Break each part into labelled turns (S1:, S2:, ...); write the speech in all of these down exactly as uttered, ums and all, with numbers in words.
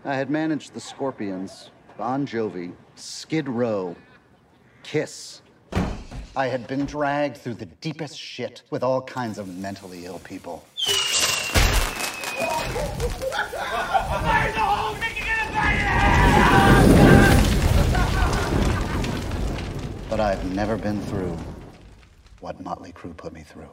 S1: I had managed the Scorpions, Bon Jovi, Skid Row, Kiss. I had been dragged through the deepest shit with all kinds of mentally ill people. But I've never been through what Motley Crue put me through.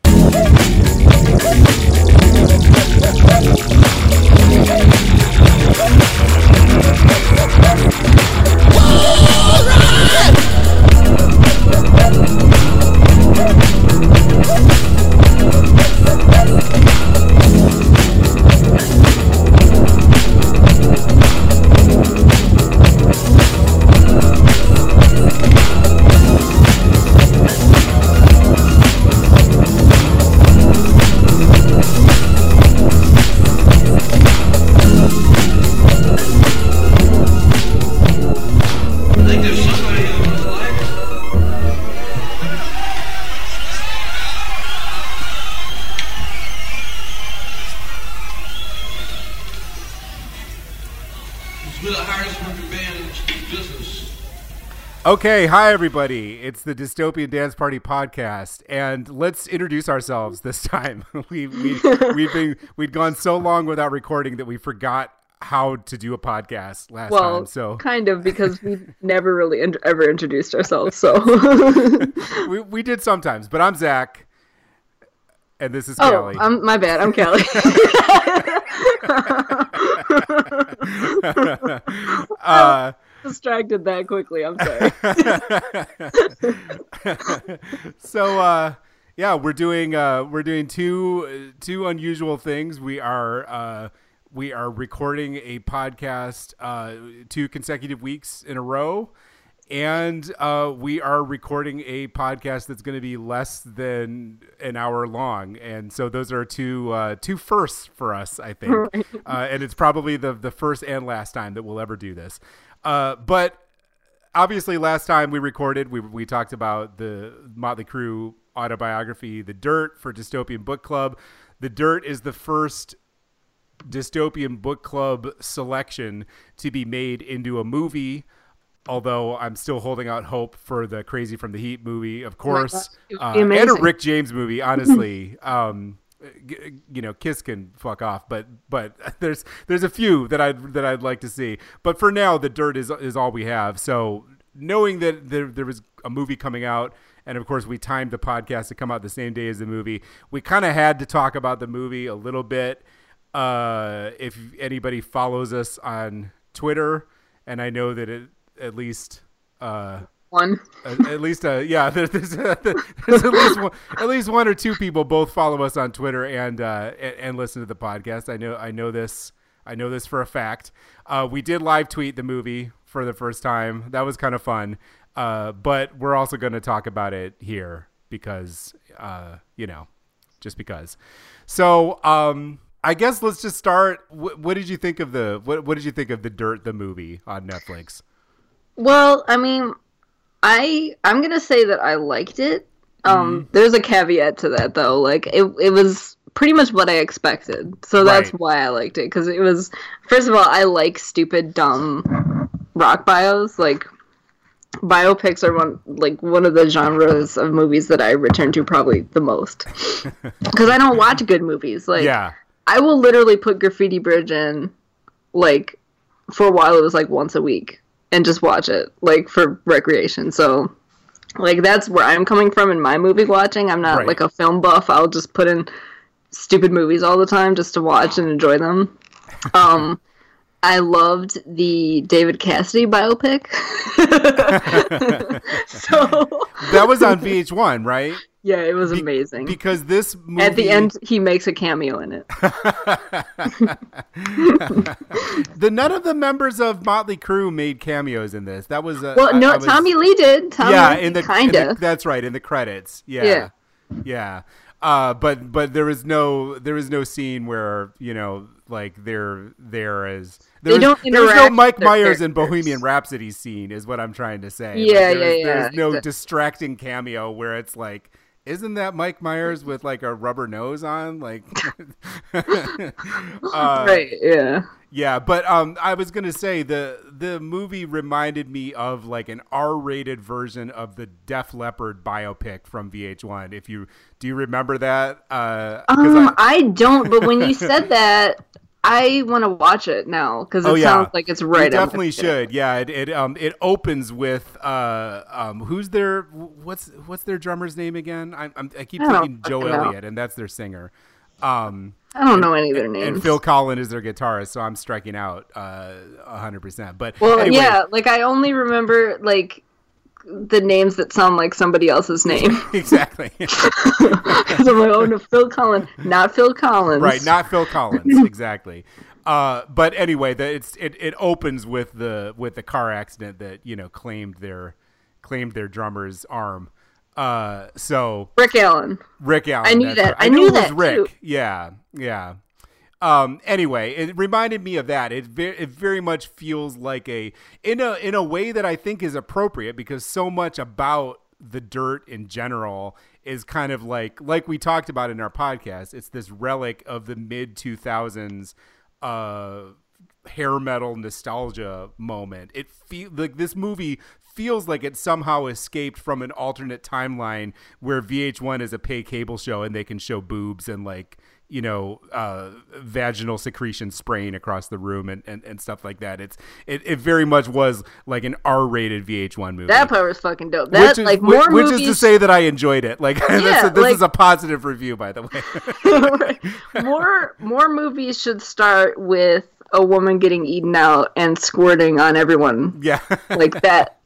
S2: Okay, hi everybody. It's the Dystopian Dance Party podcast, and let's introduce ourselves this time. we we we've been we'd gone so long without recording that we forgot how to do a podcast last
S3: well,
S2: time. So
S3: kind of because we've never really in- ever introduced ourselves. So
S2: we we did sometimes, but I'm Zach, and this is
S3: oh,
S2: Callie.
S3: I'm, my bad. I'm Callie.
S2: uh,
S3: distracted that quickly. I'm sorry.
S2: so uh yeah we're doing uh we're doing two two unusual things. We are uh we are recording a podcast uh two consecutive weeks in a row, and uh we are recording a podcast that's going to be less than an hour long, and so those are two uh two firsts for us, I think. Right. Uh and it's probably the the first and last time that we'll ever do this. Uh, but obviously last time we recorded, we we talked about the Motley Crue autobiography, The Dirt, for Dystopian Book Club. The Dirt is the first Dystopian Book Club selection to be made into a movie, although I'm still holding out hope for the Crazy from the Heat movie, of course,
S3: oh
S2: uh, and a Rick James movie, honestly. um, you know, Kiss can fuck off, but but there's there's a few that I'd that I'd like to see. But for now, The Dirt is is all we have. So knowing that there there was a movie coming out, and of course we timed the podcast to come out the same day as the movie, we kind of had to talk about the movie a little bit. Uh, if anybody follows us on Twitter, and I know that it at least uh,
S3: one.
S2: at, at least, uh, yeah, there, there's, uh, there's at least one, at least one or two people both follow us on Twitter and, uh, and and listen to the podcast. I know, I know this, I know this for a fact. Uh, we did live tweet the movie for the first time. That was kind of fun. Uh, but we're also going to talk about it here because, uh, you know, just because. So, um, I guess let's just start. What, what did you think of the what? What did you think of The Dirt, the movie on Netflix?
S3: Well, I mean. I I'm gonna say that I liked it. Um, mm. There's a caveat to that though. Like it it was pretty much what I expected, so that's right. Why I liked it, because it was, first of all, I like stupid, dumb rock bios. Like biopics are one like one of the genres of movies that I return to probably the most, because I don't watch good movies. Like
S2: yeah.
S3: I will literally put Graffiti Bridge in, like for a while it was like once a week. And just watch it, like, for recreation. So, like, that's where I'm coming from in my movie watching. I'm not, right. like, a film buff. I'll just put in stupid movies all the time just to watch and enjoy them. Um, I loved the David Cassidy biopic. So
S2: that was on V H one, right?
S3: Yeah, it was
S2: Be-
S3: amazing.
S2: Because this movie...
S3: At the end, he makes a cameo in it.
S2: the None of the members of Motley Crue made cameos in this. That was... Uh,
S3: well, no,
S2: I, I was,
S3: Tommy Lee did. Tommy
S2: yeah,
S3: Lee,
S2: in the
S3: kinda.
S2: In the, that's right, in the credits. Yeah.
S3: Yeah.
S2: Yeah. Uh, but but there was no there was no scene where, you know, like they're there as there
S3: they
S2: was,
S3: don't
S2: there was no Mike Myers in
S3: characters.
S2: Bohemian Rhapsody scene is what I'm trying to say.
S3: Yeah,
S2: like, there
S3: yeah,
S2: was,
S3: yeah.
S2: There's no
S3: exactly.
S2: distracting cameo where it's like, isn't that Mike Myers with like a rubber nose on? Like, uh,
S3: right? Yeah.
S2: Yeah, but um, I was gonna say the the movie reminded me of like an R-rated version of the Def Leppard biopic from V H one. If you do, you remember that? Uh,
S3: um,
S2: I,
S3: I don't. But when you said that, I want to watch it now because it
S2: oh, yeah.
S3: sounds like it's right.
S2: You definitely should. Yeah, it it um it opens with uh um who's their what's what's their drummer's name again? I I'm, I keep
S3: I
S2: thinking Joe
S3: know.
S2: Elliott, and that's their singer. Um.
S3: I don't know any of their names.
S2: And Phil Collins is their guitarist, so I'm striking out uh, one hundred percent. But
S3: well,
S2: anyway.
S3: yeah, like I only remember like the names that sound like somebody else's name.
S2: Exactly.
S3: Because I'm like, oh no, Phil Collins, not Phil Collins.
S2: Right, not Phil Collins. Exactly. Uh, but anyway, the, it's it, it opens with the with the car accident that you know claimed their claimed their drummer's arm. Uh, so
S3: Rick Allen.
S2: Rick Allen.
S3: I knew that.
S2: Right. I,
S3: I
S2: knew,
S3: knew
S2: it was
S3: that
S2: Rick.
S3: too.
S2: Yeah, yeah. Um, anyway, it reminded me of that. It very, it very much feels like a in a in a way that I think is appropriate because so much about the Dirt in general is kind of like like we talked about in our podcast. It's this relic of the mid two thousands uh hair metal nostalgia moment. It feel like this movie feels like it somehow escaped from an alternate timeline where V H one is a pay cable show and they can show boobs and like, you know, uh, vaginal secretion spraying across the room and, and, and stuff like that. It's it, it very much was like an R-rated V H one movie.
S3: That part was fucking dope. That
S2: which is,
S3: like more
S2: which
S3: movies.
S2: is to say that I enjoyed it. Like
S3: Yeah,
S2: this, this
S3: like-
S2: is a positive review, by the way.
S3: more more movies should start with a woman getting eaten out and squirting on everyone
S2: Yeah.
S3: like that.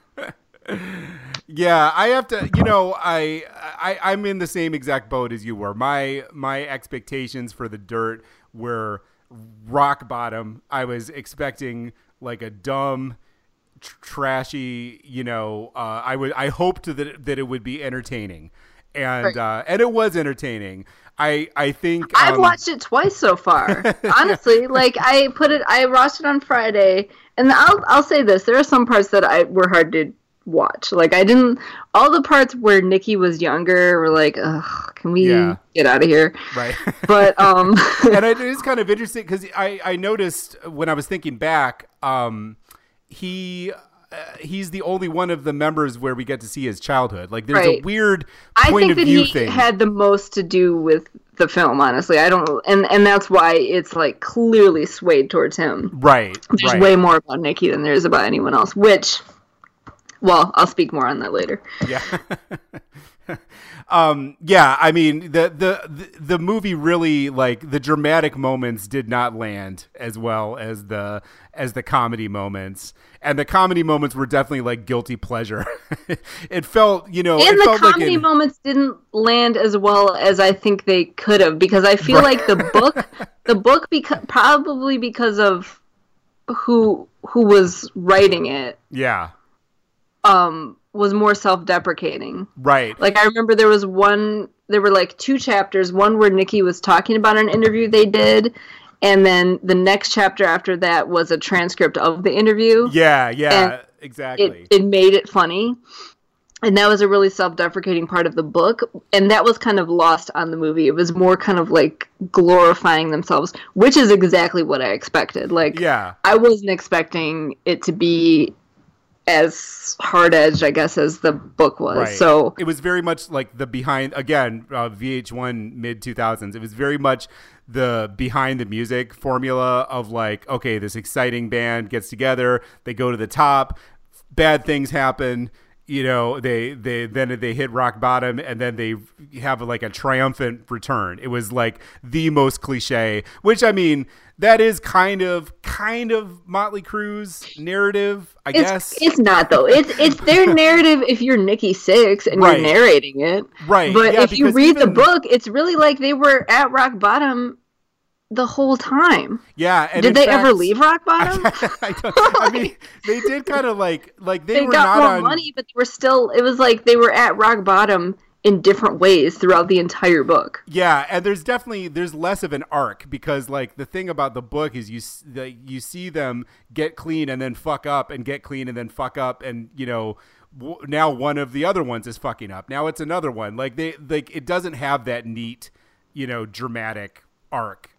S2: Yeah, I have to, you know, I, I, I'm in the same exact boat as you were. My, my expectations for the Dirt were rock bottom. I was expecting like a dumb, tr- trashy, you know, uh, I would, I hoped that, that it would be entertaining and,
S3: Right.
S2: uh, and it was entertaining. I, I think
S3: I've
S2: um,
S3: watched it twice so far. Honestly, like I put it, I watched it on Friday, and I'll I'll say this: there are some parts that I were hard to watch. Like I didn't, all the parts where Nikki was younger were like, ugh, can we
S2: Yeah.
S3: get out of here?
S2: right.
S3: But um,
S2: And it is kind of interesting because I, I noticed when I was thinking back, um, he uh, he's the only one of the members where we get to see his childhood. Like there's a
S3: Right.
S2: weird
S3: I
S2: point
S3: think
S2: of
S3: that
S2: view
S3: he
S2: thing.
S3: had the most to do with the film. Honestly, I don't, and and that's why it's like clearly swayed towards him.
S2: right.
S3: There's
S2: right.
S3: way more about Nikki than there is about anyone else. Which, well, I'll speak more on that later.
S2: Yeah. um, yeah, I mean the, the the the movie really like the dramatic moments did not land as well as the as the comedy moments. And the comedy moments were definitely like guilty pleasure. It felt, you know,
S3: And
S2: it
S3: the
S2: felt
S3: comedy
S2: like in,
S3: moments didn't land as well as I think they could have, because I feel
S2: Right.
S3: like the book, the book, because probably because of who who was writing it,
S2: yeah,
S3: um, was more self-deprecating.
S2: right.
S3: Like I remember there was one, there were like two chapters. One where Nikki was talking about an interview they did, and then the next chapter after that was a transcript of the interview.
S2: Yeah, yeah,
S3: And
S2: exactly.
S3: It it made it funny. And that was a really self-deprecating part of the book, and that was kind of lost on the movie. It was more kind of like glorifying themselves, which is exactly what I expected. Like,
S2: yeah,
S3: I wasn't expecting it to be as hard-edged, I guess, as the book was.
S2: right.
S3: So
S2: it was very much like the behind again uh, V H one mid two thousands. It was very much the behind the music formula of like, okay, this exciting band gets together, they go to the top, bad things happen. You know, they, they then they hit rock bottom and then they have like a triumphant return. It was like the most cliche, which I mean, that is kind of kind of Motley Crue's narrative, I
S3: it's
S2: guess.
S3: it's not though. It's it's their narrative if you're Nikki Sixx and
S2: Right.
S3: you're narrating it.
S2: Right.
S3: But
S2: yeah,
S3: if you
S2: because
S3: read the
S2: even-
S3: book, it's really like they were at rock bottom the whole time.
S2: yeah, and
S3: Did
S2: in
S3: they
S2: fact-
S3: ever leave rock bottom?
S2: I, don't, I mean, they did kind of like like they,
S3: They
S2: were
S3: got
S2: not
S3: more
S2: on
S3: money, but they were still. It was like they were at rock bottom in different ways throughout the entire book.
S2: Yeah, and there's definitely there's less of an arc because like the thing about the book is you s- the, you see them get clean and then fuck up and get clean and then fuck up and you know w- now one of the other ones is fucking up. Now it's another one. Like they like it doesn't have that neat, you know, dramatic arc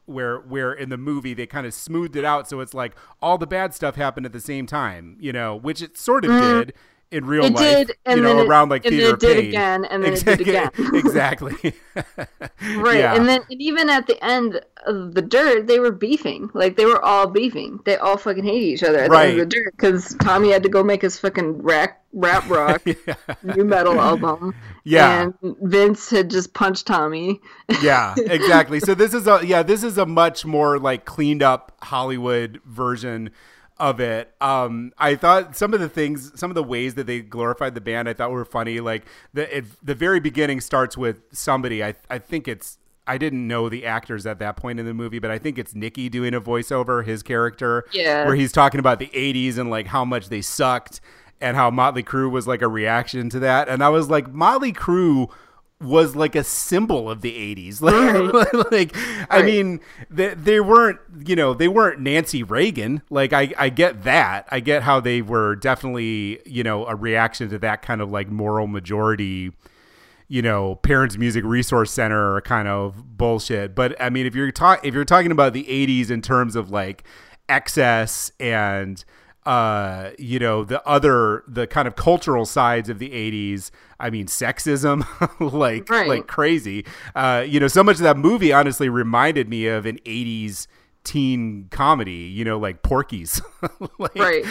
S2: where where in the movie they kind of smoothed it out so it's like all the bad stuff happened at the same time, you know, which it sort of mm. did in real
S3: it
S2: life,
S3: did, and
S2: you know,
S3: then
S2: around
S3: it,
S2: like
S3: and
S2: Theater
S3: then it
S2: of
S3: did
S2: Pain.
S3: again, and then
S2: exactly.
S3: it did again.
S2: exactly.
S3: Right,
S2: yeah.
S3: and then and even at the end of the Dirt, they were beefing. Like they were all beefing. They all fucking hated each other at
S2: right.
S3: the end of the Dirt because Tommy had to go make his fucking rap rap rock yeah. new metal album.
S2: Yeah,
S3: and Vince had just punched Tommy.
S2: yeah, exactly. So this is a yeah, this is a much more like cleaned up Hollywood version of it. Um, I thought some of the things, some of the ways that they glorified the band, I thought were funny. Like the it, the very beginning starts with somebody. I I think it's I didn't know the actors at that point in the movie, but I think it's Nicky doing a voiceover, his character,
S3: yeah,
S2: where he's talking about the eighties and like how much they sucked and how Motley Crue was like a reaction to that. And I was like, Motley Crue was like a symbol of the eighties. Like, right. like right. I mean, they, they weren't, you know, they weren't Nancy Reagan. Like, I, I get that. I get how they were definitely, you know, a reaction to that kind of like moral majority, you know, Parents Music Resource Center kind of bullshit. But I mean, if you're talking, if you're talking about the eighties in terms of like excess and, uh you know, the other the kind of cultural sides of the eighties, I mean sexism like right. like crazy, uh you know, so much of that movie honestly reminded me of an eighties teen comedy, you know, like Porky's. like,
S3: right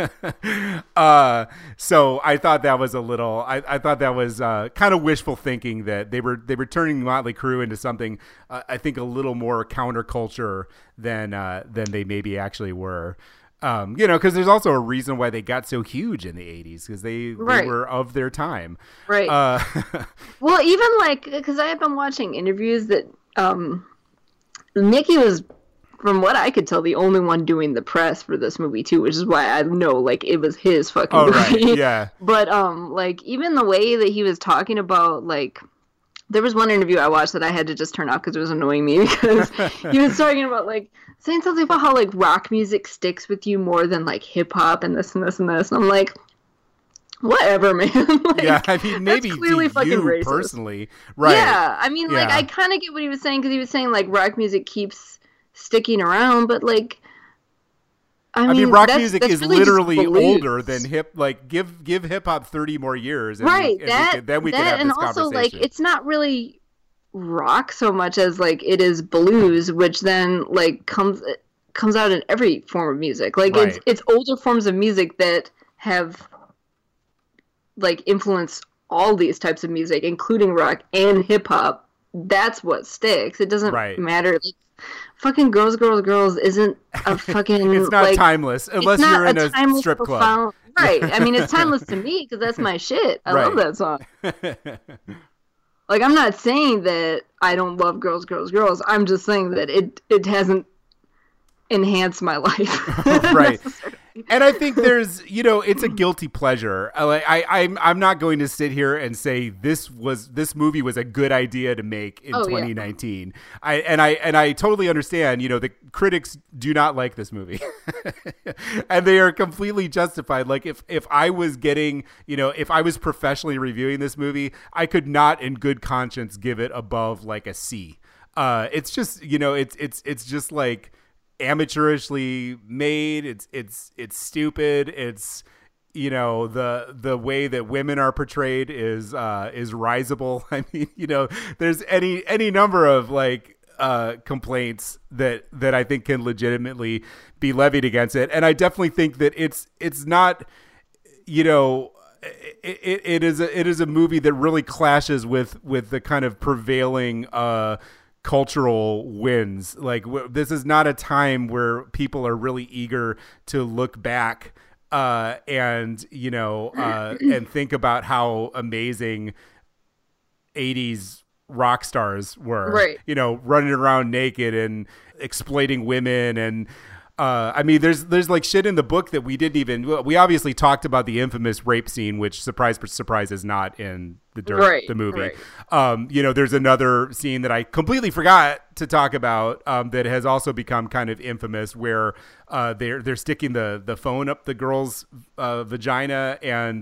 S2: uh so I thought that was a little I, I thought that was uh kind of wishful thinking that they were they were turning Motley Crue into something uh, I think a little more counterculture than uh than they maybe actually were. Um, you know, because there's also a reason why they got so huge in the eighties, because they,
S3: right.
S2: they were of their time.
S3: Right.
S2: Uh,
S3: well, even like, because I have been watching interviews that um, Nicky was, from what I could tell, the only one doing the press for this movie, too, which is why I know, like, it was his fucking
S2: oh,
S3: movie.
S2: Right. Yeah.
S3: But, um, like, even the way that he was talking about, like, there was one interview I watched that I had to just turn off because it was annoying me because he was talking about, like, saying something about how, like, rock music sticks with you more than, like, hip-hop and this and this and this. And I'm like, whatever, man. like,
S2: yeah, I mean, maybe
S3: that's clearly
S2: to
S3: fucking
S2: you
S3: racist.
S2: Personally. Right.
S3: Yeah, I mean,
S2: yeah.
S3: like, I kind of get what he was saying because he was saying, like, rock music keeps sticking around, but, like, I mean,
S2: I mean rock
S3: that's,
S2: music
S3: that's
S2: is
S3: really
S2: literally older than hip. Like, give give hip hop thirty more years, and
S3: right?
S2: we, and
S3: that
S2: we can, then we
S3: that,
S2: can have
S3: and
S2: this
S3: also
S2: conversation.
S3: like it's not really rock so much as like it is blues, which then like comes comes out in every form of music. Like
S2: right.
S3: it's it's older forms of music that have like influenced all these types of music, including rock and hip hop. That's what sticks. It doesn't
S2: right.
S3: matter. Like, fucking Girls, Girls, Girls isn't a fucking...
S2: it's not
S3: like,
S2: timeless, unless you're in a, a strip
S3: profound,
S2: club.
S3: Right. I mean, it's timeless to me, because that's my shit. I
S2: right.
S3: love that song. Like, I'm not saying that I don't love Girls, Girls, Girls. I'm just saying that it, it hasn't enhanced my life.
S2: Right. And I think there's, you know, it's a guilty pleasure. Like I, I'm, I'm not going to sit here and say this was this movie was a good idea to make in
S3: oh,
S2: twenty nineteen.
S3: Yeah.
S2: I and I and I totally understand. You know, the critics do not like this movie, and they are completely justified. Like if if I was getting, you know, if I was professionally reviewing this movie, I could not, in good conscience, give it above like a C. Uh, it's just, you know, it's it's it's just like amateurishly made. It's it's it's stupid. It's, you know, the the way that women are portrayed is uh is risible. I mean, you know, there's any any number of like uh complaints that that I think can legitimately be levied against it, and I definitely think that it's it's not, you know, it, it, it is a it is a movie that really clashes with with the kind of prevailing uh cultural winds. Like w- this is not a time where people are really eager to look back uh, and, you know, uh, and think about how amazing eighties rock stars were,
S3: right.
S2: You know, running around naked and exploiting women. And uh, I mean, there's there's like shit in the book that we didn't even, we obviously talked about the infamous rape scene, which surprise surprise is not in the Dirt,
S3: right,
S2: the movie.
S3: Right.
S2: Um, you know, there's another scene that I completely forgot to talk about um, that has also become kind of infamous, where uh, they're they're sticking the the phone up the girl's uh, vagina, and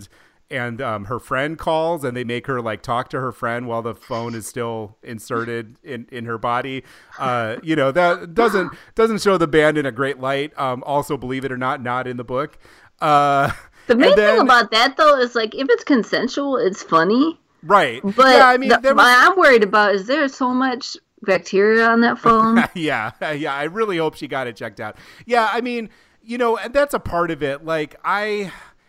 S2: and um, her friend calls, and they make her like talk to her friend while the phone is still inserted in, in her body. Uh, you know, that doesn't doesn't show the band in a great light. Um, also, believe it or not, not in the book. Uh,
S3: the main
S2: then,
S3: thing about that though is like if it's consensual, it's funny.
S2: Right.
S3: But
S2: yeah, I mean,
S3: the,
S2: there was...
S3: what I'm worried about is there so much bacteria on that phone.
S2: yeah, yeah. I really hope she got it checked out. Yeah, I mean, you know, and that's a part of it. Like I.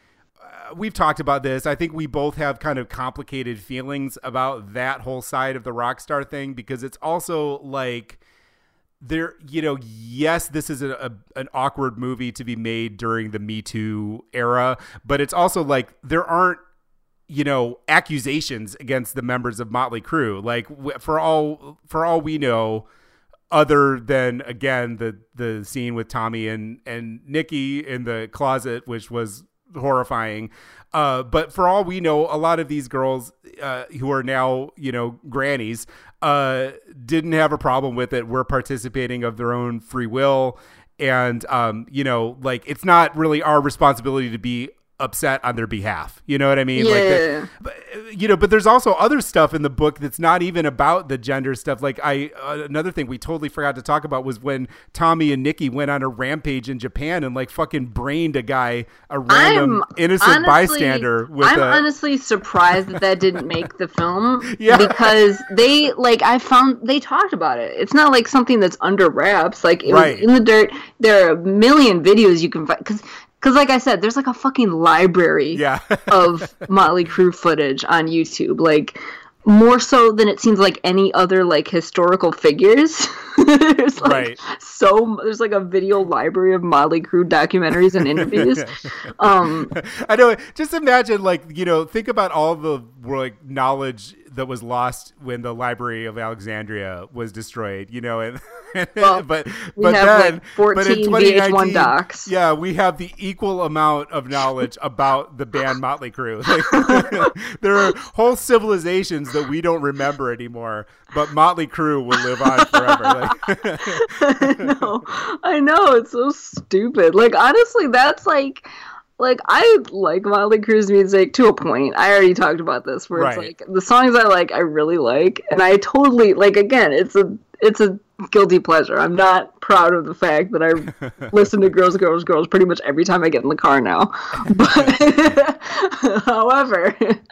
S2: We've talked about this. I think we both have kind of complicated feelings about that whole side of the rock star thing, because it's also like there, you know, yes, this is a, a, an awkward movie to be made during the Me Too era, but it's also like there aren't, you know, accusations against the members of Motley Crue. Like for all, for all we know, other than, again, the, the scene with Tommy and, and Nikki in the closet, which was horrifying. Uh, but for all we know, a lot of these girls uh, who are now, you know, grannies uh, didn't have a problem with it. Were participating of their own free will. And, um, you know, like it's not really our responsibility to be upset on their behalf. You know what I mean?
S3: Yeah.
S2: Like, the, but, you know, but there's also other stuff in the book that's not even about the gender stuff. Like I, uh, another thing we totally forgot to talk about was when Tommy and Nikki went on a rampage in Japan and like fucking brained a guy, a random
S3: I'm
S2: innocent
S3: honestly,
S2: bystander. With
S3: I'm
S2: a...
S3: honestly surprised that that didn't make the film.
S2: Yeah.
S3: Because they like, I found they talked about it. It's not like something that's under wraps. Like it
S2: right.
S3: was in the dirt. There are a million videos you can find because. Because, like I said, there's like a fucking library
S2: yeah.
S3: of Motley Crue footage on YouTube. Like, more so than it seems like any other, like, historical figures. there's, like,
S2: right.
S3: so... There's, like, a video library of Motley Crue documentaries and interviews. um,
S2: I know. Just imagine, like, you know, think about all the, like, knowledge that was lost when the Library of Alexandria was destroyed, you know, and...
S3: Well,
S2: but
S3: we
S2: but
S3: have
S2: then
S3: like fourteen
S2: but
S3: V H one docs.
S2: Yeah, we have the equal amount of knowledge about the band Motley Crue. Like, there are whole civilizations that we don't remember anymore, but Motley Crue will live on forever. Like,
S3: I know, I know, it's so stupid. Like honestly, that's like. Like, I like Motley Crue's music to a point. I already talked about this, where it's
S2: right.
S3: like, the songs I like, I really like. And I totally, like, again, it's a it's a guilty pleasure. I'm not proud of the fact that I listen to Girls, Girls, Girls pretty much every time I get in the car now. But, however,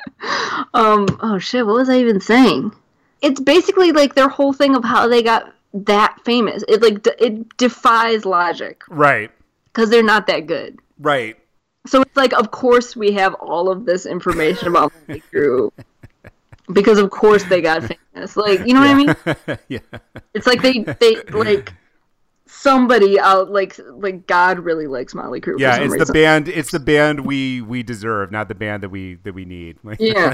S3: um, oh shit, what was I even saying? It's basically, like, their whole thing of how they got that famous. It, like, d- it defies logic.
S2: Right.
S3: Because they're not that good.
S2: Right.
S3: So it's like, of course, we have all of this information about Motley Crue because, of course, they got famous. Like, you know
S2: yeah.
S3: what I mean?
S2: yeah.
S3: It's like they, they like somebody out, like, like God really likes Motley Crue.
S2: Yeah,
S3: for some
S2: it's
S3: reason.
S2: the band. It's the band we we deserve, not the band that we that we need.
S3: Yeah.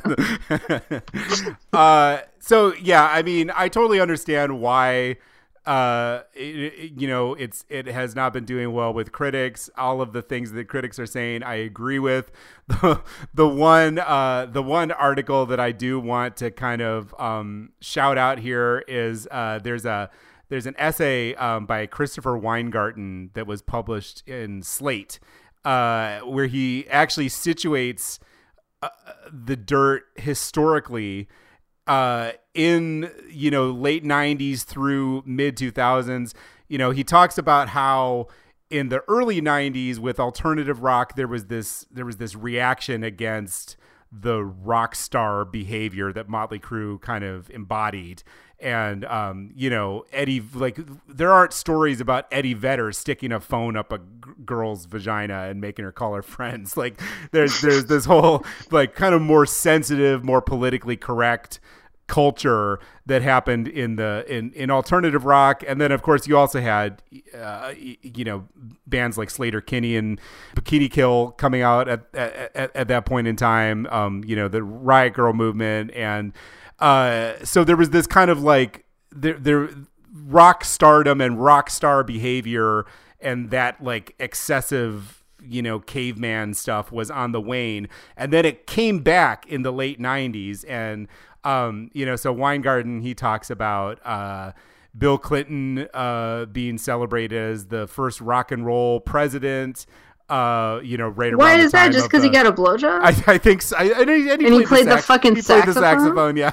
S2: uh. So yeah, I mean, I totally understand why. Uh, it, it, you know, it's it has not been doing well with critics. All of the things that critics are saying, I agree with. The the one uh the one article that I do want to kind of um shout out here is uh there's a there's an essay um by Christopher Weingarten that was published in Slate, uh where he actually situates uh, the dirt historically. Uh, in, you know, late nineties through mid two thousands, you know, he talks about how in the early nineties with alternative rock, there was this there was this reaction against the rock star behavior that Motley Crue kind of embodied. And, um, you know, Eddie, like, there aren't stories about Eddie Vedder sticking a phone up a g- girl's vagina and making her call her friends. Like, there's there's this whole, like, kind of more sensitive, more politically correct culture that happened in the in, in alternative rock. And then, of course, you also had, uh, you know, bands like Sleater-Kinney and Bikini Kill coming out at at, at that point in time, um, you know, the Riot Grrrl movement. And uh, so there was this kind of like there, there rock stardom and rock star behavior, and that like excessive, you know, caveman stuff was on the wane. And then it came back in the late nineties. And Um, you know, so Weingarten, he talks about uh, Bill Clinton uh, being celebrated as the first rock and roll president. Uh, you know, right
S3: Why
S2: around the
S3: is that?
S2: time
S3: Just
S2: of
S3: because he
S2: the-
S3: got a blowjob?
S2: I, I think so. I, and he, and he
S3: And he
S2: played,
S3: played the
S2: sax-
S3: fucking
S2: he played the
S3: saxophone?
S2: saxophone, yeah.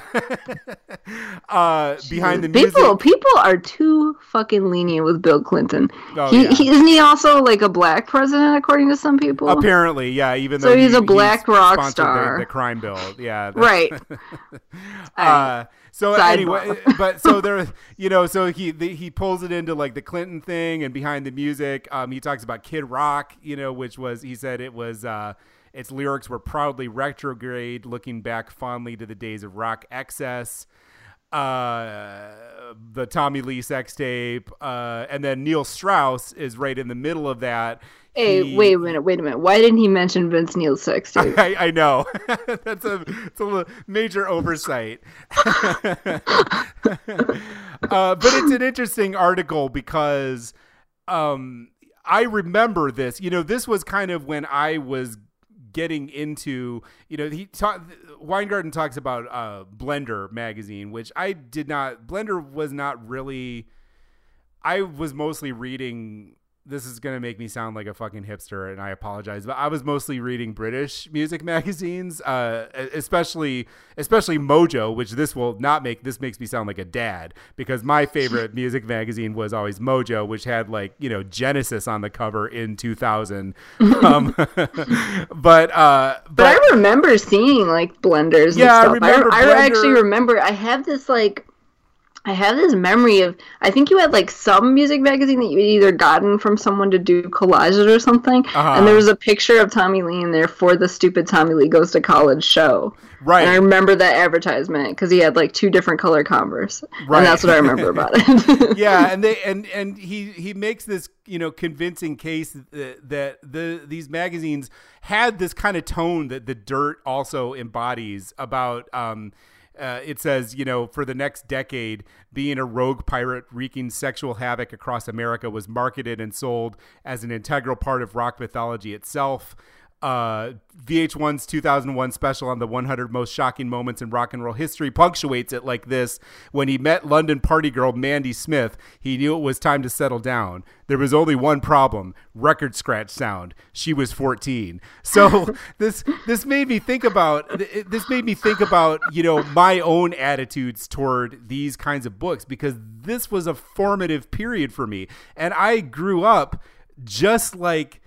S2: uh, behind the music.
S3: People, people are too fucking lenient with Bill Clinton.
S2: Oh,
S3: he,
S2: yeah.
S3: he isn't he also like a black president according to some people?
S2: Apparently, yeah. Even
S3: So
S2: though
S3: he's
S2: he,
S3: a black
S2: he's
S3: rock
S2: sponsored
S3: star.
S2: the, the crime bill, yeah. that's-
S3: Right.
S2: uh, so
S3: Sidebar.
S2: anyway, but so there, you know, so he the, he pulls it into like the Clinton thing, and behind the music, um, he talks about Kid Rock, you know, which was he said it was uh, its lyrics were proudly retrograde, looking back fondly to the days of rock excess. Uh, the Tommy Lee sex tape, uh, and then Neil Strauss is right in the middle of that.
S3: Hey,
S2: He-
S3: wait a minute, wait a minute. Why didn't he mention Vince Neil's sex tape?
S2: I, I know. That's a, it's a major oversight. uh, but it's an interesting article because um, I remember this. You know, this was kind of when I was getting into, you know, he talk, Weingarten talks about uh, Blender magazine, which I did not, Blender was not really, I was mostly reading, this is going to make me sound like a fucking hipster and I apologize, but I was mostly reading British music magazines, uh, especially, especially Mojo, which this will not make, this makes me sound like a dad because my favorite music magazine was always Mojo, which had like, you know, Genesis on the cover in two thousand. Um, but, uh, but,
S3: But I remember seeing like blenders
S2: Yeah, I
S3: and stuff.
S2: remember
S3: I, I
S2: Blender.
S3: actually remember. I have this like, I have this memory of. I think you had like some music magazine that you had either gotten from someone to do collages or something,
S2: Uh-huh.
S3: and there was a picture of Tommy Lee in there for the stupid Tommy Lee Goes to College show.
S2: Right.
S3: And I remember that advertisement because he had like two different color Converse,
S2: Right.
S3: and that's what I remember about it.
S2: yeah, and they and and he he makes this, you know, convincing case that, that the these magazines had this kind of tone that the Dirt also embodies about um uh, it says, you know, for the next decade, being a rogue pirate wreaking sexual havoc across America was marketed and sold as an integral part of rock mythology itself. Uh, V H one's two thousand one special on the one hundred most shocking moments in rock and roll history punctuates it like this. When he met London party girl Mandy Smith, he knew it was time to settle down. There was only one problem: record scratch sound. She was fourteen. So this this made me think about this made me think about, you know, my own attitudes toward these kinds of books, because this was a formative period for me, and I grew up just like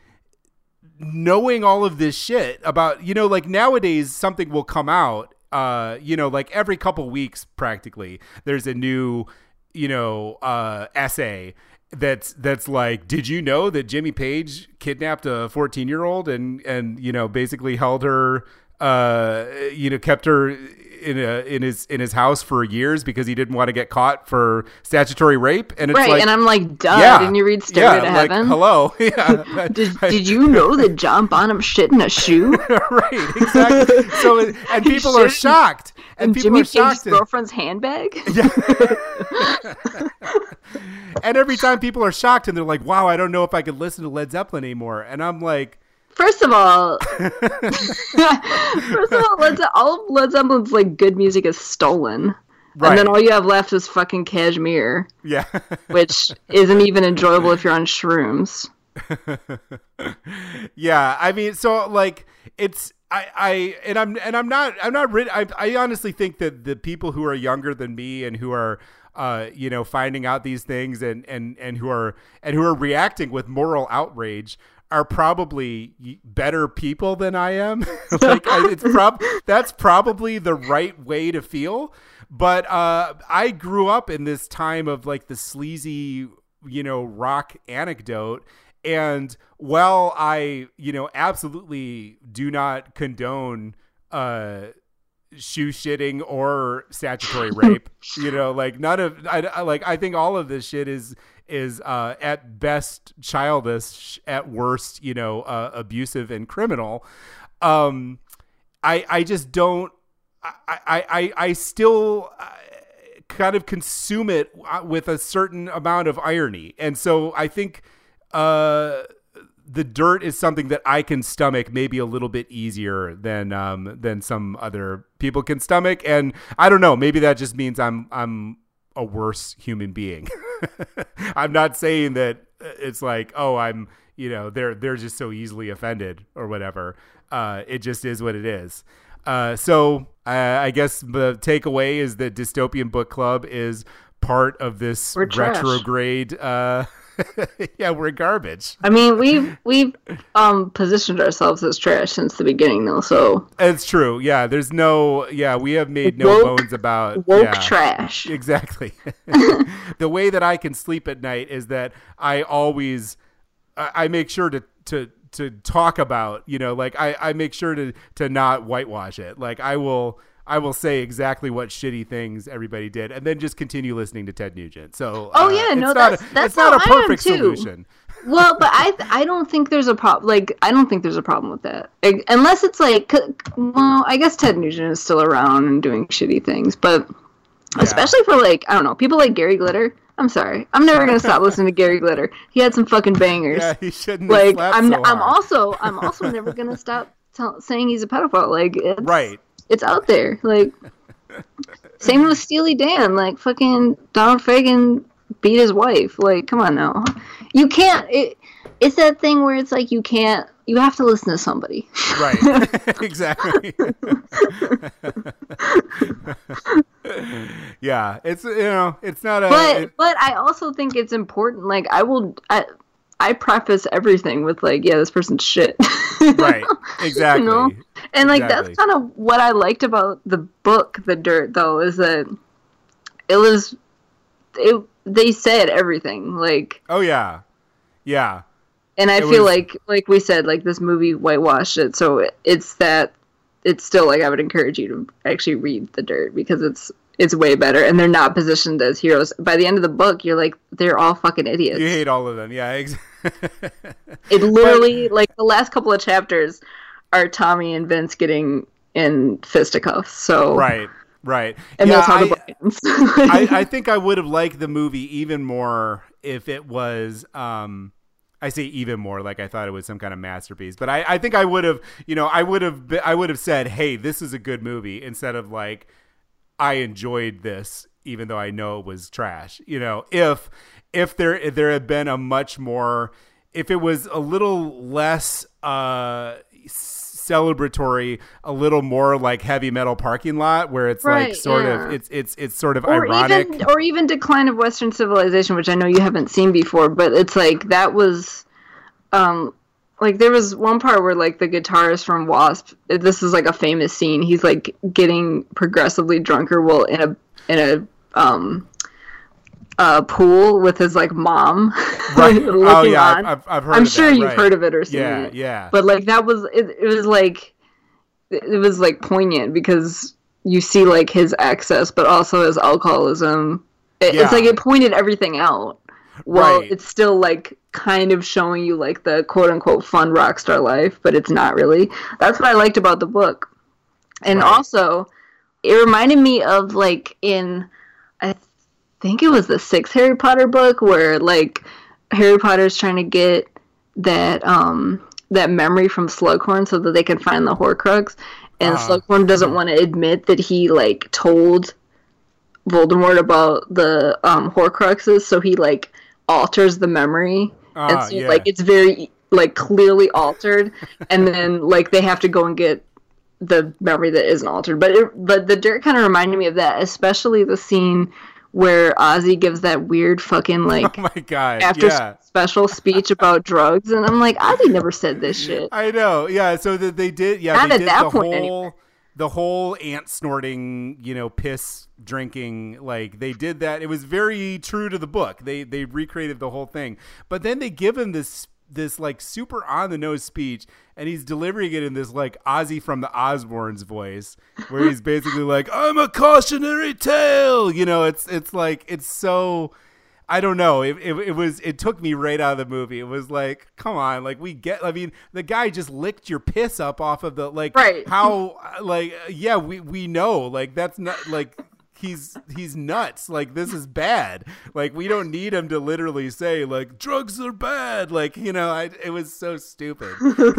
S2: knowing all of this shit about, you know, like nowadays something will come out, uh, you know, like every couple weeks practically there's a new, you know, uh, essay that's, that's like, did you know that Jimmy Page kidnapped a fourteen year old and, and, you know, basically held her, uh, you know, kept her in a, in his, in his house for years because he didn't want to get caught for statutory rape. And it's
S3: right,
S2: like,
S3: and I'm like, duh,
S2: yeah,
S3: didn't you read Stairway
S2: yeah,
S3: to
S2: like,
S3: Heaven?
S2: hello. Yeah.
S3: Did, did you know that John Bonham shit in a shoe?
S2: Right, exactly. So, and people are
S3: Shit.
S2: shocked. And
S3: And
S2: people
S3: Jimmy
S2: are
S3: Page's
S2: shocked. and-
S3: girlfriend's handbag?
S2: And every time people are shocked and they're like, wow, I don't know if I could listen to Led Zeppelin anymore. And I'm like,
S3: First of all, first of all, Led Ze- all of Led Zeppelin's like good music is stolen,
S2: Right.
S3: and then all you have left is fucking Kashmir,
S2: yeah.
S3: which isn't even enjoyable if you're on shrooms.
S2: Yeah. I mean, so like it's, I, I, and I'm, and I'm not, I'm not, rid- I, I honestly think that the people who are younger than me and who are, uh, you know, finding out these things and, and, and who are, and who are reacting with moral outrage are probably better people than I am. Like I, it's prob that's probably the right way to feel. But uh, I grew up in this time of like the sleazy, you know, rock anecdote. And while I, you know, absolutely do not condone uh, shoe shitting or statutory rape, you know, like none of, I, I like, I think all of this shit is, is uh, at best childish, at worst, you know, uh, abusive and criminal. Um, I I just don't. I I I, I still uh, kind of consume it with a certain amount of irony, and so I think uh, the Dirt is something that I can stomach maybe a little bit easier than um, than some other people can stomach, and I don't know. Maybe that just means I'm I'm a worse human being. I'm not saying that it's like, oh, I'm, you know, they're they're just so easily offended or whatever. Uh, it just is what it is. Uh, so uh, I guess the takeaway is that Dystopian Book Club is part of this
S3: We're trash.
S2: retrograde. Uh, yeah, we're garbage.
S3: I mean, we've we've um positioned ourselves as trash since the beginning, though. So
S2: it's true. Yeah, there's no. Yeah, we have made no
S3: woke,
S2: bones about
S3: woke
S2: yeah,
S3: trash.
S2: Exactly. The way that I can sleep at night is that I always, I, I make sure to to to talk about, you know, like I I make sure to to not whitewash it. Like I will. I will say exactly what shitty things everybody did, and then just continue listening to Ted Nugent. So,
S3: oh
S2: uh,
S3: yeah, no,
S2: it's
S3: that's
S2: not a,
S3: that's
S2: it's not a
S3: how
S2: perfect
S3: I am too.
S2: solution.
S3: Well, but I I don't think there's a problem. Like I don't think there's a problem with that, like, unless it's like, well, I guess Ted Nugent is still around and doing shitty things, but yeah. Especially for like I don't know people like Gary Glitter. I'm sorry, I'm never gonna stop listening to Gary Glitter. He had some fucking bangers.
S2: Yeah, he shouldn't.
S3: Like
S2: have
S3: I'm
S2: so
S3: I'm
S2: hard.
S3: also I'm also never gonna stop t- saying he's a pedophile. Like it's,
S2: right.
S3: It's out there. Like. Same with Steely Dan. Like, fucking Donald Fagen beat his wife. Like, come on now. You can't... It, it's that thing where it's like you can't... You have to listen to somebody.
S2: Right. Exactly. Yeah. It's, you know, it's not a...
S3: But,
S2: it,
S3: but I also think it's important. Like, I will... I, I preface everything with, like, yeah, this person's shit.
S2: Right. Exactly.
S3: You know? And, like,
S2: exactly.
S3: that's kind of what I liked about the book, The Dirt, though, is that it was... It, they said everything. Like...
S2: Oh, yeah. Yeah.
S3: And I
S2: it
S3: feel
S2: was...
S3: like, like we said, like, this movie whitewashed it, so it, it's that... It's still, like, I would encourage you to actually read The Dirt, because it's it's way better, and they're not positioned as heroes. By the end of the book, you're like, they're all fucking idiots.
S2: You hate all of them, yeah. Exactly.
S3: It literally, but, like, the last couple of chapters are Tommy and Vince getting in fisticuffs. So
S2: right, right,
S3: and
S2: yeah,
S3: that's how
S2: I,
S3: the book ends.
S2: I, I think I would have liked the movie even more if it was. Um, I say even more, like I thought it was some kind of masterpiece. But I, I think I would have, you know, I would have, I would have said, "Hey, this is a good movie," instead of like, "I enjoyed this," even though I know it was trash. You know, if if there if there had been a much more, if it was a little less uh, celebratory, a little more like Heavy Metal Parking Lot, where it's
S3: right,
S2: like sort
S3: yeah.
S2: of it's it's it's sort of
S3: or
S2: ironic,
S3: even, or even Decline of Western Civilization, which I know you haven't seen before, but it's like that was, um, like there was one part where like the guitarist from Wasp, this is like a famous scene. He's like getting progressively drunker, while in a in a um. Uh, pool with his like mom.
S2: Right.
S3: looking
S2: Oh yeah,
S3: on.
S2: I've, I've heard.
S3: I'm
S2: of
S3: sure
S2: that,
S3: you've
S2: right.
S3: heard of it or seen
S2: yeah,
S3: it.
S2: Yeah,
S3: But like that was it. It was like it was like poignant because you see like his excess, but also his alcoholism. It,
S2: Yeah.
S3: It's like it pointed everything out. Well,
S2: Right.
S3: it's still like kind of showing you like the quote unquote fun rock star life, but it's not really. That's what I liked about the book, and
S2: Right.
S3: also it reminded me of like in I. I think it was the sixth Harry Potter book where like Harry Potter's trying to get that um that memory from Slughorn so that they can find the Horcrux, and
S2: Uh-huh.
S3: Slughorn doesn't want to admit that he like told Voldemort about the um Horcruxes, so he like alters the memory, and
S2: Ah,
S3: so
S2: yeah.
S3: like it's very like clearly altered, and then like they have to go and get the memory that isn't altered. But it, but the Dirt kind of reminded me of that, especially the scene where Ozzy gives that weird fucking like
S2: Oh my god!
S3: after
S2: yeah.
S3: special speech about drugs, and I'm like, Ozzy never said this shit.
S2: I know. Yeah. So that they did. Yeah.
S3: Not
S2: they
S3: at
S2: did
S3: that
S2: the
S3: point,
S2: whole
S3: anyway.
S2: the whole ant snorting, you know, piss drinking. Like they did that. It was very true to the book. They they recreated the whole thing. But then they give him this this like super on the nose speech, and he's delivering it in this like Ozzy from the Osbournes voice, where he's basically like, "I'm a cautionary tale." You know, it's it's like it's so. I don't know. It, it it was it took me right out of the movie. It was like, come on, like we get. I mean, the guy just licked your piss up off of the like.
S3: Right.
S2: How like yeah we we know like that's not like. He's he's nuts. Like this is bad. Like we don't need him to literally say like drugs are bad. Like you know, I, it was so stupid.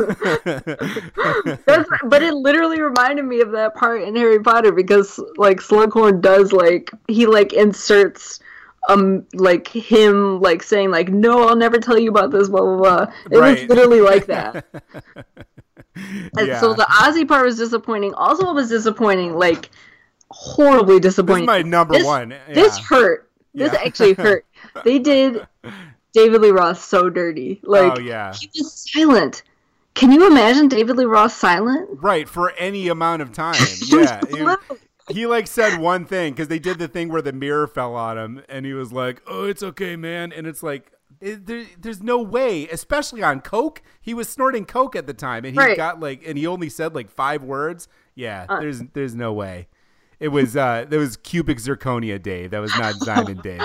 S3: That's, but it literally reminded me of that part in Harry Potter because like Slughorn does like he like inserts um like him like saying like no, I'll never tell you about this, blah blah blah. It
S2: right.
S3: was literally like that. And
S2: yeah.
S3: so the Ozzy part was disappointing. Also, it was disappointing, like horribly disappointing.
S2: This is my number
S3: this,
S2: one. Yeah.
S3: This hurt. This yeah. actually hurt. They did David Lee Roth so dirty. Like,
S2: oh, yeah.
S3: he was silent. Can you imagine David Lee Roth silent?
S2: Right, for any amount of time. Yeah. he, he, like, said one thing, because they did the thing where the mirror fell on him, and he was like, oh, it's okay, man. And it's like, it, there, there's no way, especially on Coke. He was snorting Coke at the time, and he right. got, like, and he only said, like, five words. Yeah, uh, there's there's no way. It was uh, that was cubic zirconia Dave. That was not diamond Dave.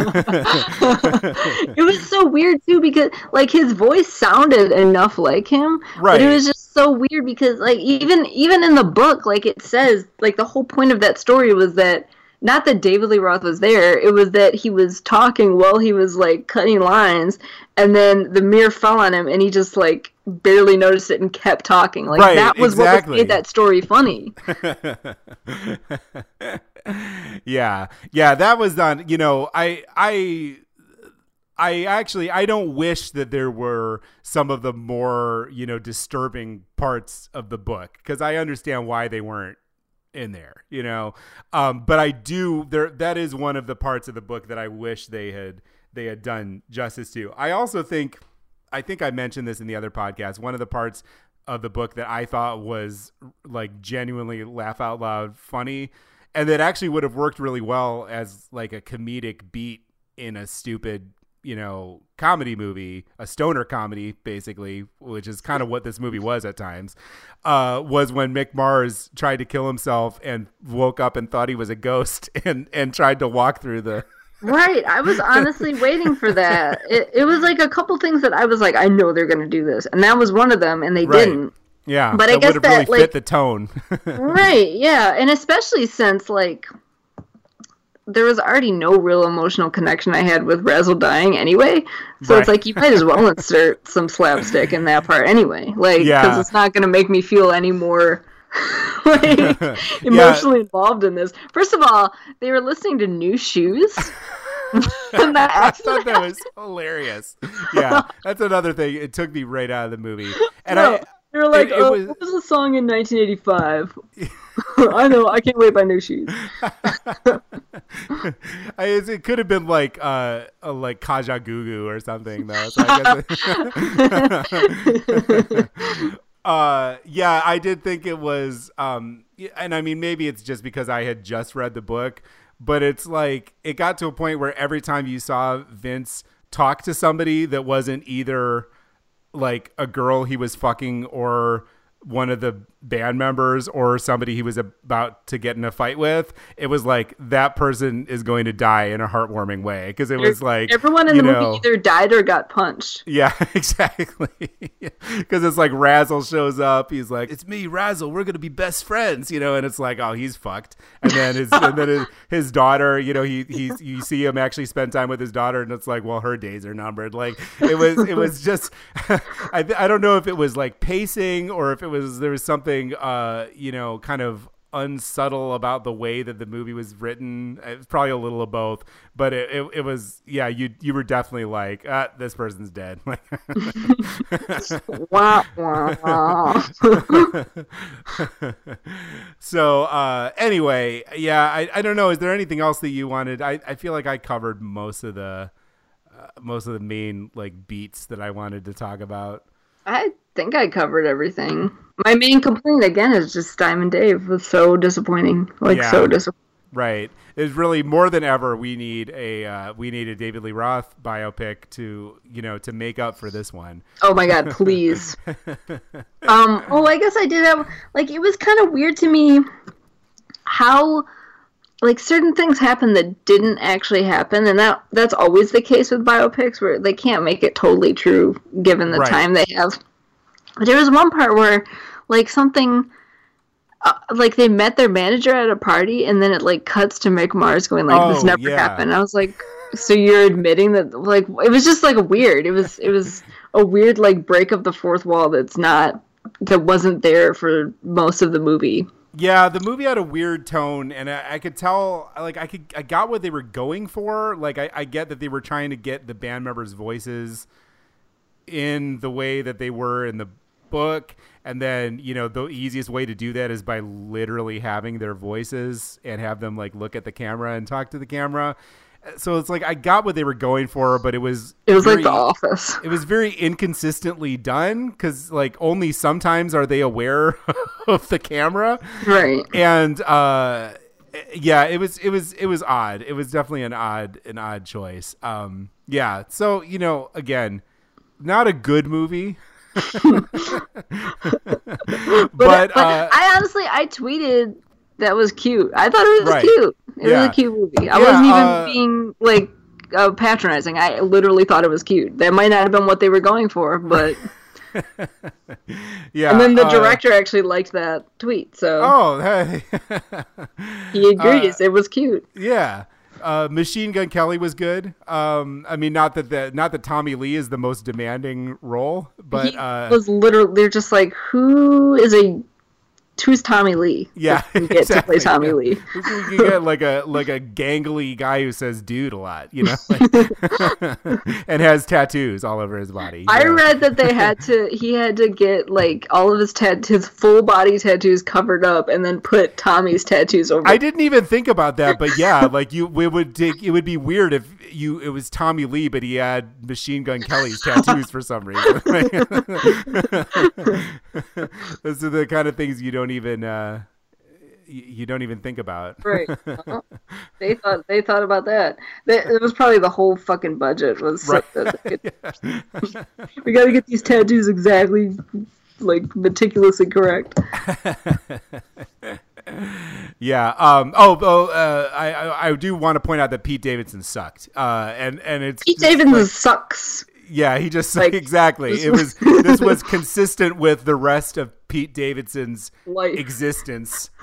S3: It was so weird too because like his voice sounded enough like him,
S2: right?
S3: But it was just so weird because like even even in the book, like it says, like the whole point of that story was that not that David Lee Roth was there, it was that he was talking while he was like cutting lines, and then the mirror fell on him, and he just like barely noticed it and kept talking. Like
S2: right,
S3: that was
S2: exactly.
S3: what made that story funny.
S2: yeah, yeah, that was done. You know, I, I, I actually I don't wish that there were some of the more you know disturbing parts of the book because I understand why they weren't in there, you know, um, but I do there. That is one of the parts of the book that I wish they had they had done justice to. I also think, I think I mentioned this in the other podcast. One of the parts of the book that I thought was like genuinely laugh out loud funny, and that actually would have worked really well as like a comedic beat in a stupid, you know, comedy movie, a stoner comedy, basically, which is kind of what this movie was at times, uh, was when Mick Mars tried to kill himself and woke up and thought he was a ghost and, and tried to walk through the...
S3: Right. I was honestly waiting for that. It, it was like a couple things that I was like, I know they're going to do this. And that was one of them, and they
S2: right.
S3: didn't.
S2: Yeah.
S3: But
S2: that
S3: I guess
S2: would have
S3: that,
S2: really
S3: like,
S2: fit the tone.
S3: Right. Yeah. And especially since, like, there was already no real emotional connection I had with Razzle dying anyway. So right. It's like, you might as well insert some slapstick in that part anyway. Like, because yeah. it's not going to make me feel any more like emotionally yeah. involved in this. First of all, they were listening to New Shoes. And that
S2: I thought that was hilarious. Yeah, that's another thing. It took me right out of the movie. And
S3: no,
S2: I,
S3: they were like,
S2: it, it
S3: oh,
S2: was...
S3: what was the song in nineteen eighty-five? I know, I Can't Wait by New Shoes.
S2: I, it could have been like uh, a, like Kaja Gugu or something, though. So I guess it... uh, yeah, I did think it was, um, and I mean, maybe it's just because I had just read the book, but it's like it got to a point where every time you saw Vince talk to somebody that wasn't either like a girl he was fucking or one of the band members or somebody he was about to get in a fight with, it was like that person is going to die in a heartwarming way because it was like
S3: everyone in the
S2: know,
S3: movie either died or got punched.
S2: Yeah, exactly. Because it's like Razzle shows up, he's like, "It's me, Razzle. We're gonna be best friends," you know, and it's like, oh, he's fucked. And then his and then his, his daughter, you know, he he's you see him actually spend time with his daughter, and it's like, well, her days are numbered. Like it was it was just I I don't know if it was like pacing or if it was there was something uh you know kind of unsubtle about the way that the movie was written. It's probably a little of both, but it, it, it was yeah you you were definitely like ah, this person's dead.
S3: Wah, wah.
S2: So uh anyway, yeah, I, I don't know, is there anything else that you wanted? I, I feel like I covered most of the uh, most of the main like beats that I wanted to talk about.
S3: I think I covered everything. My main complaint, again, is just Diamond Dave was so disappointing. Like, yeah, so disappointing.
S2: Right. It's really more than ever we need a uh, we need a David Lee Roth biopic to, you know, to make up for this one.
S3: Oh, my God, please. um. Oh, I guess I did have, like, it was kind of weird to me how, like, certain things happened that didn't actually happen, and that that's always the case with biopics, where they can't make it totally true given the right. time they have. But there was one part where, like, something, uh, like, they met their manager at a party, and then it, like, cuts to Mick Mars going, like,
S2: oh,
S3: this never
S2: yeah.
S3: happened. I was like, so you're admitting that, like, it was just, like, weird. It was, it was a weird, like, break of the fourth wall that's not, that wasn't there for most of the movie.
S2: Yeah, the movie had a weird tone, and I, I could tell, like, I could, I got what they were going for. Like, I, I get that they were trying to get the band members' voices in the way that they were in the book, and then, you know, the easiest way to do that is by literally having their voices and have them like look at the camera and talk to the camera. So it's like I got what they were going for, but it was
S3: it was
S2: very,
S3: like The Office.
S2: It was very inconsistently done because like only sometimes are they aware of the camera,
S3: right?
S2: And uh, yeah, it was it was it was odd. It was definitely an odd an odd choice. Um, yeah, so you know, again, not a good movie. but
S3: but, but uh, I honestly I tweeted that was cute. I thought it was
S2: right.
S3: cute. It
S2: yeah.
S3: was a cute movie. I
S2: yeah,
S3: wasn't even
S2: uh,
S3: being like uh, patronizing. I literally thought it was cute. That might not have been what they were going for, but
S2: yeah.
S3: And then the
S2: uh,
S3: director actually liked that tweet, so
S2: oh, hey.
S3: he agrees.
S2: Uh,
S3: it was cute.
S2: Yeah. Uh, Machine Gun Kelly was good. Um, I mean, not that the not that Tommy Lee is the most demanding role, but
S3: he
S2: uh,
S3: was literally they're just like, who is a who's Tommy Lee?
S2: Yeah,
S3: we get
S2: exactly.
S3: to play Tommy
S2: yeah.
S3: Lee.
S2: We can get like a like a gangly guy who says "dude" a lot, you know, like, and has tattoos all over his body.
S3: I
S2: know?
S3: read that they had to he had to get like all of his tat his full body tattoos covered up and then put Tommy's tattoos over.
S2: I didn't even think about that, but yeah, like you, it would take, it would be weird if you it was Tommy Lee, but he had Machine Gun Kelly's tattoos for some reason. Those are the kind of things you don't even uh, you, you don't even think about.
S3: Right. Uh-huh. They thought they thought about that. They, it was probably the whole fucking budget was.
S2: Right.
S3: Could, we got to get these tattoos exactly like meticulously correct.
S2: Yeah. Um. Oh. Oh. Uh, I, I. I do want to point out that Pete Davidson sucked. Uh. And and it's
S3: Pete Davidson like, sucks.
S2: Yeah. He just
S3: like,
S2: exactly. It was. This was consistent with the rest of Pete Davidson's
S3: life
S2: existence.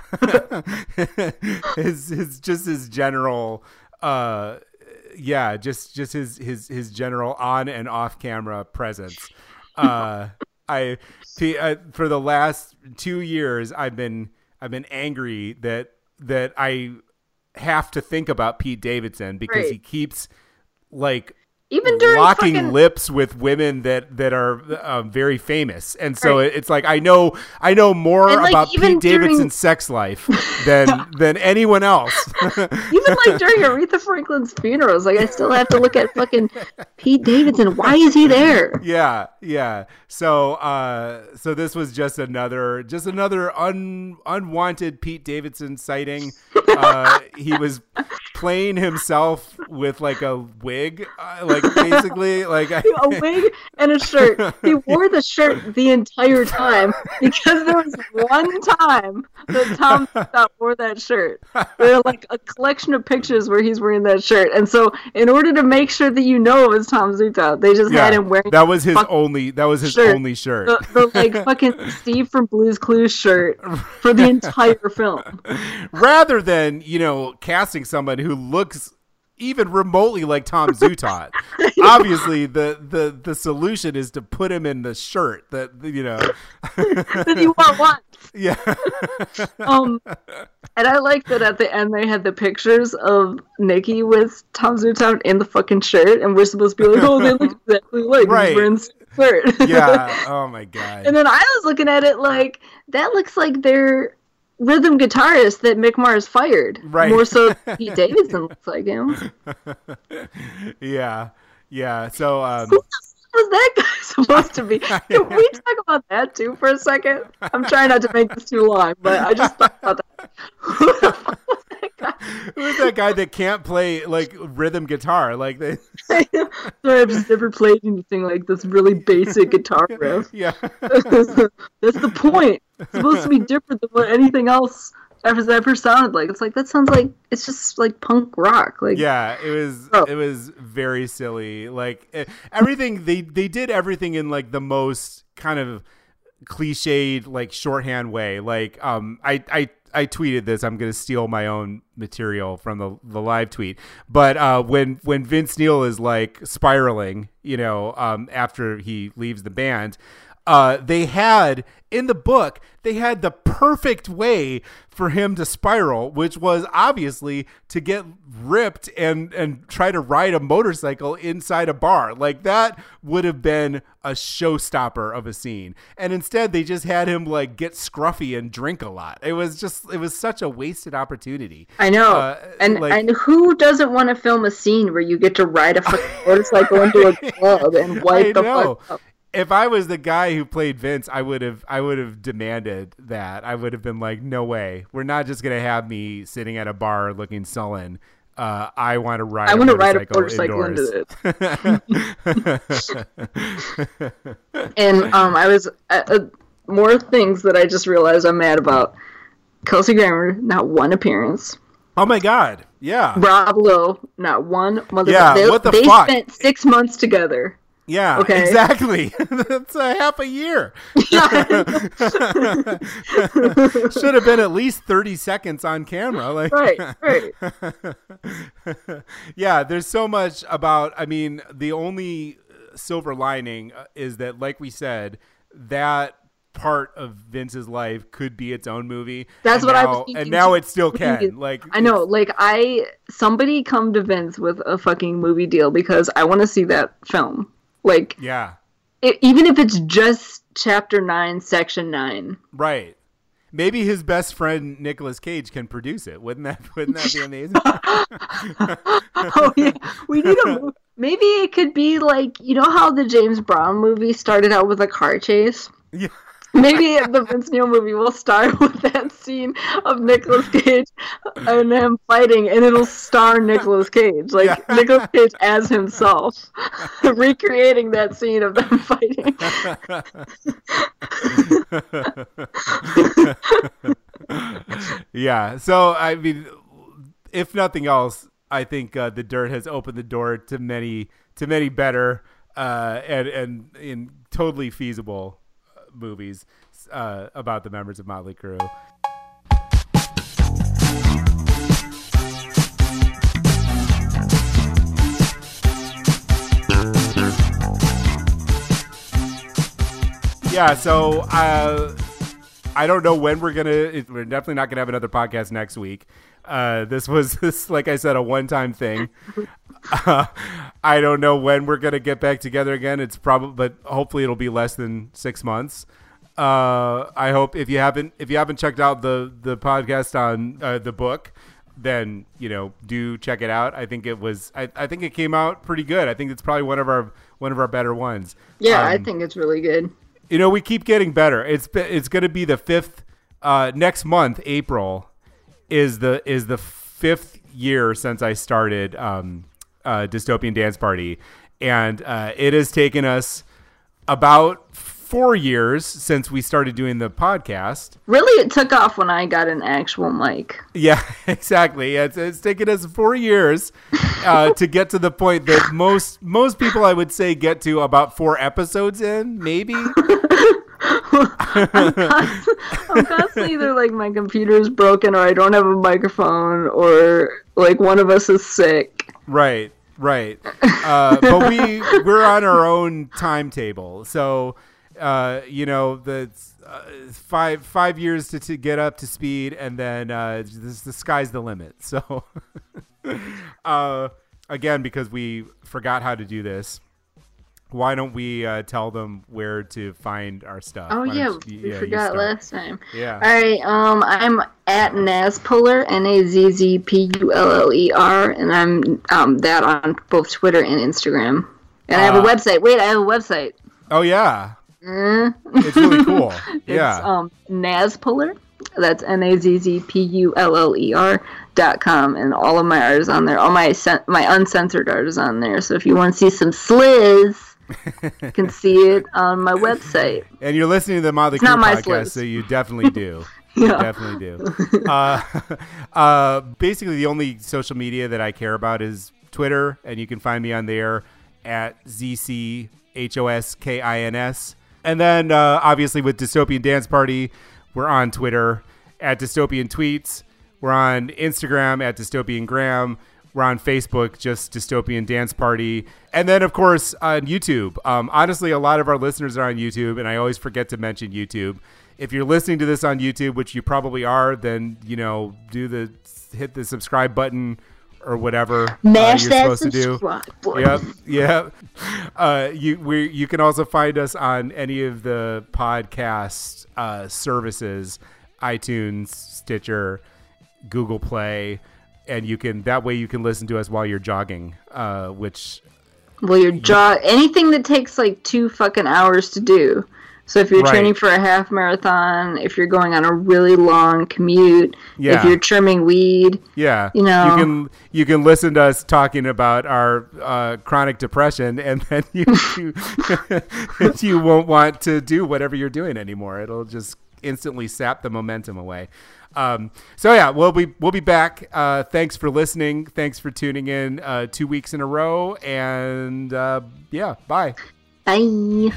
S2: his his just his general. Uh. Yeah. Just just his his his general on and off camera presence. Uh. I. For the last two years, I've been. I've been angry that that I have to think about Pete Davidson because
S3: right.
S2: he keeps like
S3: even during
S2: locking
S3: fucking...
S2: lips with women that that are uh, very famous, and so
S3: right.
S2: it's like I know I know more
S3: like,
S2: about Pete
S3: during...
S2: Davidson's sex life than than anyone else.
S3: Even like during Aretha Franklin's funerals, like I still have to look at fucking Pete Davidson. Why is he there?
S2: Yeah, yeah. So, uh, so this was just another, just another un, unwanted Pete Davidson sighting. Uh, he was playing himself with like a wig, uh, like basically like
S3: a wig and a shirt. He wore the shirt the entire time because there was one time that Tom Zutaut wore that shirt. There are like a collection of pictures where he's wearing that shirt, and so in order to make sure that you know it was Tom Zutaut, they just
S2: yeah,
S3: had him wearing
S2: that was his only that was his shirt. only shirt.
S3: The, the like fucking Steve from Blue's Clues shirt for the entire film.
S2: Rather than, you know, casting someone who looks even remotely like Tom Zutaut. Obviously, the, the, the solution is to put him in the shirt that, you know.
S3: that he wore once.
S2: Yeah.
S3: um, and I like that at the end they had the pictures of Nikki with Tom Zutaut in the fucking shirt, and we're supposed to be like, oh, they look exactly like
S2: right.
S3: he's wearing the shirt.
S2: Yeah. Oh my god.
S3: And then I was looking at it like that looks like their rhythm guitarist that Mick Mars fired.
S2: Right.
S3: More so Pete Davidson looks like him.
S2: Yeah. Yeah. So um
S3: who was that guy supposed to be? Can we talk about that too for a second? I'm trying not to make this too long, but I just thought about that. Who the fuck was that guy?
S2: Who is that guy that can't play like rhythm guitar? Like they
S3: Sorry, I've just never played anything like this really basic guitar riff.
S2: Yeah.
S3: That's the point. It's supposed to be different than what anything else has ever sounded like. It's like that sounds like it's just like punk rock. Like
S2: yeah, it was
S3: oh.
S2: it was very silly. Like it, everything they they did everything in like the most kind of cliched like shorthand way. Like um I I I tweeted this. I'm going to steal my own material from the the live tweet. But uh, when when Vince Neil is like spiraling, you know, um, after he leaves the band, uh, they had in the book, they had the perfect way for him to spiral, which was obviously to get ripped and, and try to ride a motorcycle inside a bar. Like that would have been a showstopper of a scene. And instead they just had him like get scruffy and drink a lot. It was just, it was such a wasted opportunity.
S3: I know.
S2: Uh,
S3: and,
S2: like,
S3: and who doesn't want to film a scene where you get to ride a fucking motorcycle into a club and wipe
S2: I
S3: the
S2: know.
S3: fuck up?
S2: If I was the guy who played Vince, I would have I would have demanded that. I would have been like, no way. We're not just going to have me sitting at a bar looking sullen. Uh, I want to ride
S3: I
S2: a
S3: want to
S2: motorcycle
S3: ride a motorcycle
S2: indoors.
S3: into it. And um, I was uh, uh, more things that I just realized I'm mad about. Kelsey Grammer, not one appearance.
S2: Oh my God. Yeah.
S3: Rob Lowe, not one mother.
S2: Yeah,
S3: they,
S2: what the
S3: they
S2: fuck?
S3: spent six months together.
S2: Yeah,
S3: okay.
S2: Exactly. That's a half a year. Should have been at least thirty seconds on camera. Like,
S3: right, right.
S2: Yeah, there's so much about, I mean, the only silver lining is that, like we said, that part of Vince's life could be its own movie.
S3: That's
S2: and
S3: what
S2: now,
S3: I was thinking.
S2: And now it still can. Like,
S3: I know, like I somebody come to Vince with a fucking movie deal because I want to see that film. Like,
S2: yeah,
S3: it, even if it's just chapter nine, section nine.
S2: Right. Maybe his best friend Nicolas Cage can produce it. Wouldn't that? Wouldn't that be amazing?
S3: Oh yeah, we need a. Maybe it could be like, you know how the James Brown movie started out with a car chase.
S2: Yeah.
S3: Maybe the Vince Neil movie will start with that scene of Nicolas Cage and him fighting, and it'll star Nicolas Cage, like yeah. Nicolas Cage as himself, recreating that scene of them fighting.
S2: Yeah. So I mean, if nothing else, I think uh, The Dirt has opened the door to many, to many better uh, and and in totally feasible movies uh, about the members of Motley Crue. Yeah, so uh, I don't know when we're gonna. It, we're definitely not gonna have another podcast next week. Uh, this was this, like I said, a one-time thing. Uh, I don't know when we're gonna get back together again. It's probably, but hopefully it'll be less than six months. Uh, I hope if you haven't if you haven't checked out the the podcast on uh, the book, then you know do check it out. I think it was I, I think it came out pretty good. I think it's probably one of our one of our better ones.
S3: Yeah,
S2: um,
S3: I think it's really good.
S2: You know, we keep getting better. It's it's going to be the fifth uh, next month. April is the is the fifth year since I started um, uh, Dystopian Dance Party, and uh, it has taken us about four years since we started doing the podcast.
S3: Really, it took off when I got an actual mic.
S2: Yeah, exactly. It's, it's taken us four years uh, to get to the point that most most people, I would say, get to about four episodes in, maybe.
S3: I'm, const- I'm constantly either like my computer's broken or I don't have a microphone or like one of us is sick.
S2: Right, right. Uh, but we we're on our own timetable, so. Uh, you know, the uh, five five years to, to get up to speed, and then uh, this, the sky's the limit. So, uh, again, because we forgot how to do this, why don't we uh, tell them where to find our stuff?
S3: Oh,
S2: why
S3: yeah,
S2: you,
S3: we
S2: yeah,
S3: forgot last time.
S2: Yeah.
S3: All right, um, I'm at Nazpuller, N A Z Z P U L L E R, and I'm um, that on both Twitter and Instagram. And I have a
S2: Uh,
S3: website. Wait, I have a website.
S2: Oh, yeah.
S3: Mm.
S2: It's really cool. Yeah.
S3: It's um, Nazpuller. That's N A Z Z P U L L E R dot com, and all of my art is on there. All my cen- my uncensored art is on there. So if you want to see some sliz, you can see it on my website.
S2: And you're listening to the Motley Crue podcast, so you definitely do.
S3: Yeah.
S2: You definitely do. Uh, uh, basically, the only social media that I care about is Twitter, and you can find me on there at Z C H O S K I N S. And then, uh, obviously, with Dystopian Dance Party, we're on Twitter at Dystopian Tweets. We're on Instagram at Dystopian Graham. We're on Facebook, just Dystopian Dance Party. And then, of course, on YouTube. Um, honestly, a lot of our listeners are on YouTube, and I always forget to mention YouTube. If you're listening to this on YouTube, which you probably are, then, you know, do the hit the subscribe button or whatever
S3: Mash
S2: uh, you're
S3: that
S2: supposed to do.
S3: button.
S2: Yep, yep. Uh, you we you can also find us on any of the podcast uh, services, iTunes, Stitcher, Google Play, and you can that way you can listen to us while you're jogging. Uh, which
S3: well, your jog anything that takes like two fucking hours to do. So if you're
S2: right.
S3: training for a half marathon, if you're going on a really long commute,
S2: yeah.
S3: if you're trimming weed,
S2: yeah,
S3: you know,
S2: you can you can listen to us talking about our uh, chronic depression, and then you you, you won't want to do whatever you're doing anymore. It'll just instantly sap the momentum away. Um, so yeah, we'll be we'll be back. Uh, thanks for listening. Thanks for tuning in uh, two weeks in a row, and uh, yeah, bye.
S3: Bye.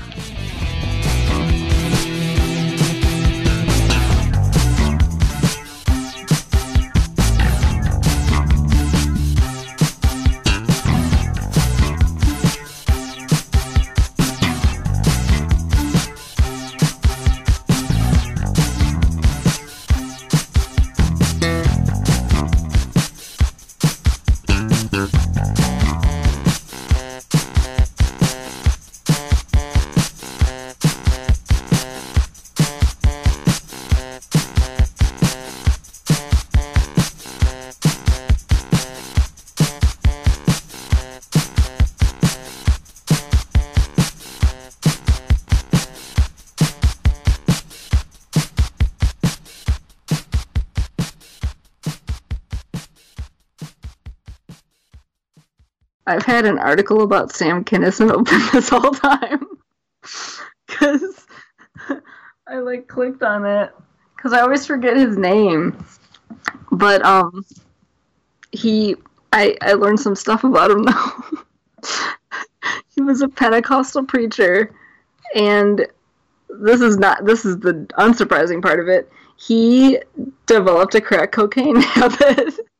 S3: I've had an article about Sam Kinison open this whole time because I like clicked on it because I always forget his name. But um, he, I I learned some stuff about him now. He was a Pentecostal preacher, and this is not this is the unsurprising part of it. He developed a crack cocaine habit.